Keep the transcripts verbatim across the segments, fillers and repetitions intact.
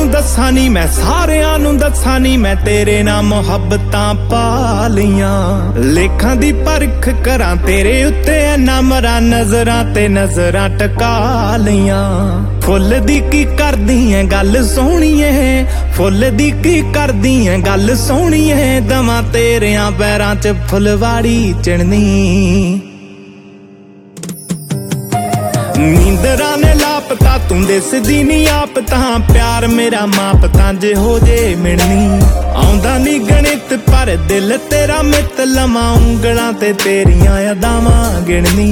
दस्सां नी मैं, सारियां नूं दस्सां नी मैं, तेरे नाल मुहब्बतां पा लियां। लेखां दी परख करां तेरे उत्ते ना मरा, नजरां ते नजरां टका लियां। फुल दी की करदी ऐ गल सोहणीए, फुल दी की करदी ऐ गल सोहणीए, दवां तेरियां पैरां च फुलवाड़ी चढ़नी। नींदरां ने लापता तूं दिसदी नी आप तां, प्यार मेरा माप तां जे हो जे मिलनी। आउंदा नी गणित पर दिल तेरा मित लवां, उंगलां ते तेरियां अदावां गिणनी।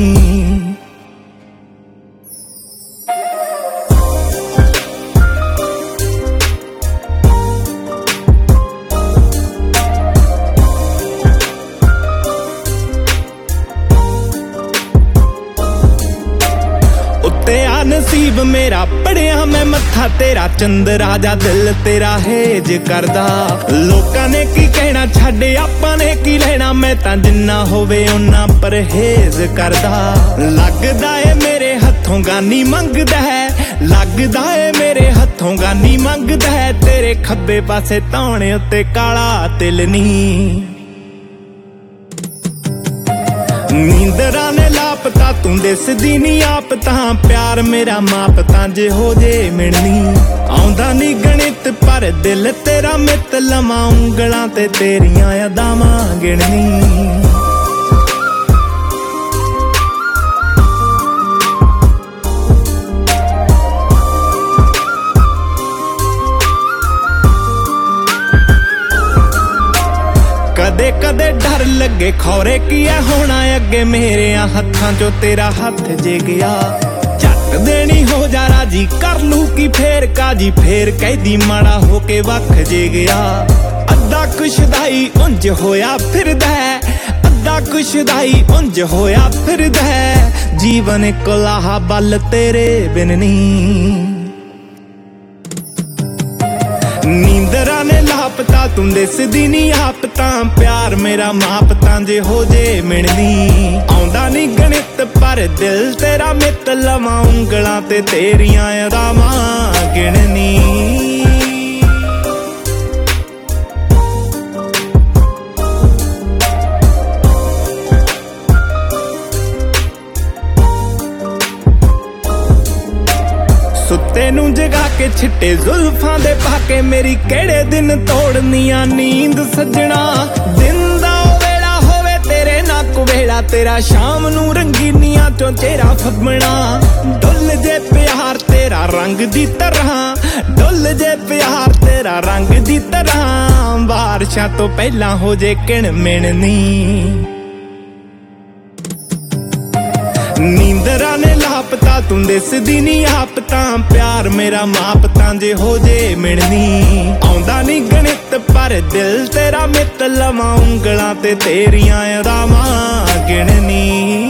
नसीब मेरा पढ़िया मैं मत्था तेरा, चंद राजा दिल तेरा हेज करदा। लोकां ने की कहना छड्ड आपां ने की लेना, मैं तां जिन्ना होवे उन्ना परहेज करदा। लगदा ए मेरे हत्थों गानी मंगदा है, लगदा ए मेरे हत्थों गानी मंगदा है, तेरे खब्बे पासे धौणे उत्ते काला तिल नी। नींदरां ने लापता तूं दिसदी नी आप तां, प्यार मेरा माप तां जे हो जे मिलनी। आउंदा नी गणित पर दिल तेरा मित लवां, उंगलां ते तेरियां अदावां गिणनी। कदे कदे डर लगे खौरे की है होना अगे, मेरे हत्थां चो तेरा हथ जे गया। झट देनी हो जा राजी कर लू की फेर काजी, फेर कैदी माड़ा होके वख जे गया। अद्धा कुशदाई उंज होया फिरदा है, अद्धा कुशदाई उंज होया फिरदा है, जीवन कोलाहा बल तेरे बिन नी। नींदरां ने लापता तूं दिसदी नी आप तां, प्यार मेरा माप तां जे हो जे मिलनी। आउंदा नी गणित पर दिल तेरा मित लवां, उंगलां ते तेरियां अदावां गिणनी। सुत्ते नूं जगा के छिट्टे जुल्फां दे पाके, मेरी केड़े दिन तोड़नियां नींद सजना। दिन दा वेला होवे तेरे नाक वेला, तेरा शाम नूं रंगीनियां चों चेहरा फबना। डुल जे प्यार तेरा रंग दी तरह, डुल जे प्यार तेरा रंग दी तरह, बारिशां तो पहला हो जे किण मिणनी। नींदरां ने लापता तूं दिसदी नी आप तां, प्यार मेरा माप तां जे हो जे मिलनी। आउंदा नी गणित पर दिल तेरा मित लवां, उंगलां ते तेरियां अदावां गिणनी।